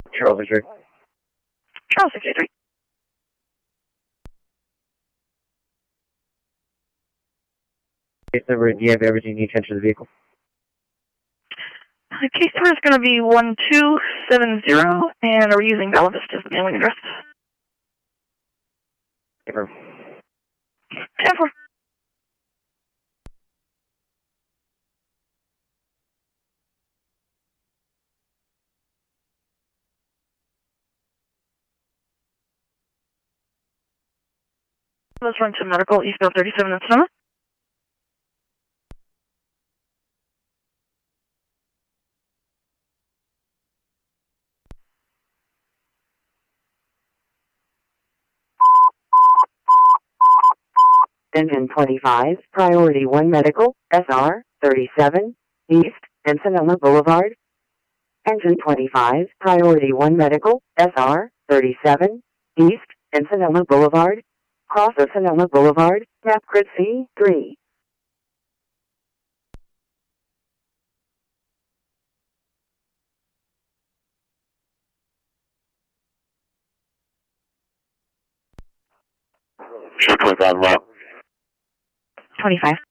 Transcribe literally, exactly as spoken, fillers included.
Charles sixty-three. Charles sixty-three. Case number, do you have everything you need to enter the vehicle? The case number is going to be one two seven zero, and we're using Bella Vista as the mailing address. Confirm. ten four. Let's run to medical, Eastbound thirty-seven in Sonoma. Engine twenty-five, Priority one Medical, S R thirty-seven, East, Sonoma Boulevard. Engine twenty-five, Priority one Medical, S R thirty-seven, East, Sonoma Boulevard. Cross of Sonoma Boulevard, map grid C three. Sure, twenty-five, right. twenty-five.